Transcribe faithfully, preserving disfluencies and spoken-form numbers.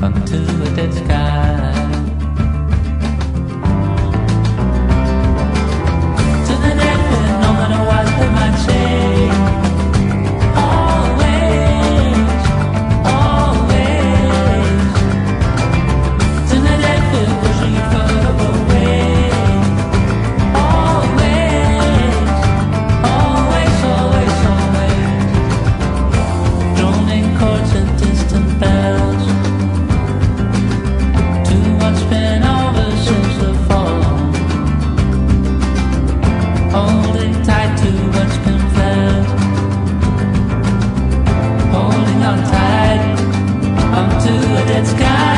onto a dead sky. To the dead, no matter what they might say. Always, always. To the dead, pushing you further away. Always, always, always, always. Droning chords and distant bells. Too much been over since the fall. Holding tight to what's been felt. Holding on tight onto a dead sky.